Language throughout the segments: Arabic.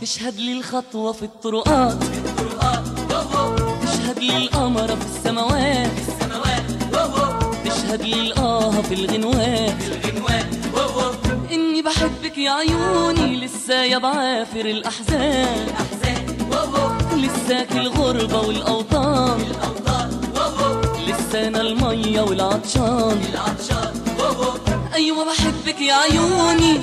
تشهد لي الخطوة في الطرقات، تشهد لي القمرة في السماوات، تشهد لي الآه في الغنوات، إني بحبك يا عيوني لسه يا بعافر الأحزان، لساك الغربة والأوطان، لسانا المية والعطشان، أيوة بحبك يا عيوني.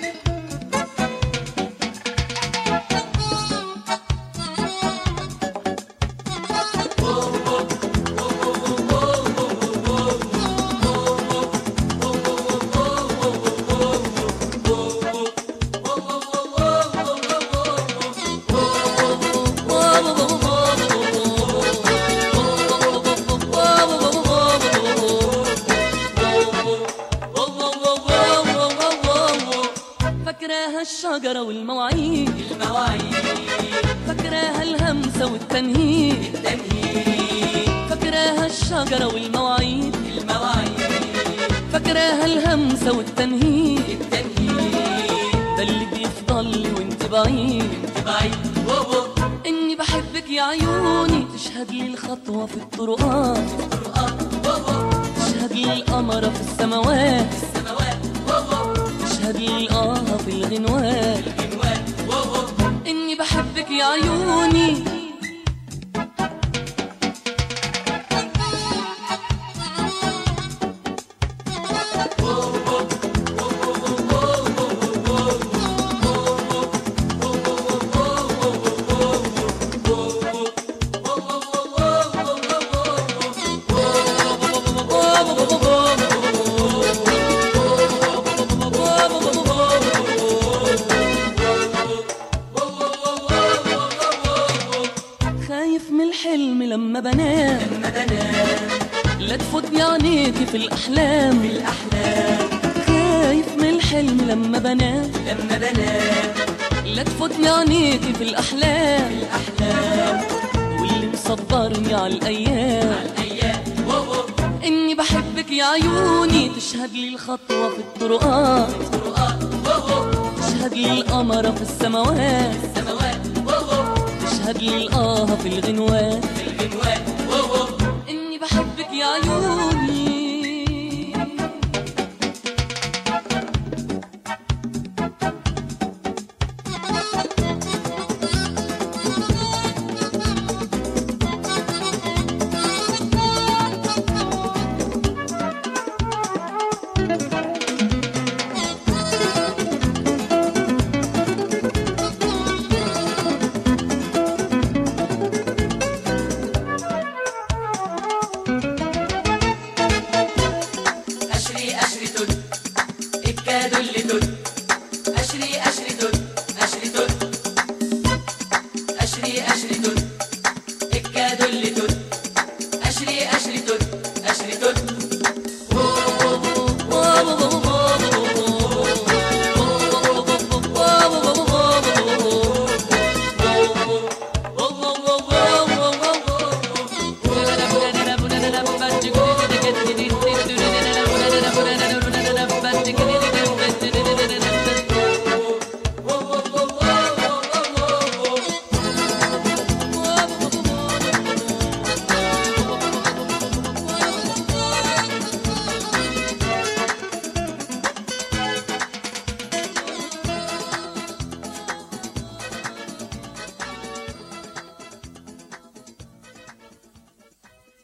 فاكراها الشجرة والمواعيد، فاكراها الهمسة والتنهيد، فاكراها الشجرة والمواعيد، فاكراها الهمسة والتنهيد، ده اللي بيفضل لي وانت بعيد، إني بحبك يا عيوني. تشهد لي الخطوة في الطرقات، تشهد لي القمرة في السماوات، تشهد لي الآه في الغنوات، إني بحبك يا عيوني. خايف من الحلم لما بنام، لا تفوتني عينيكي في الأحلام، خايف من الحلم لما بنام، لا تفوتني عينيكي في الأحلام، واللي مصبرني على الأيام، إني بحبك يا عيوني. تشهد لي الخطوة في الطرقات، تشهد لي القمرة في السماوات، تشهد لي الآه في الغنوات، إني بحبك يا عيوني.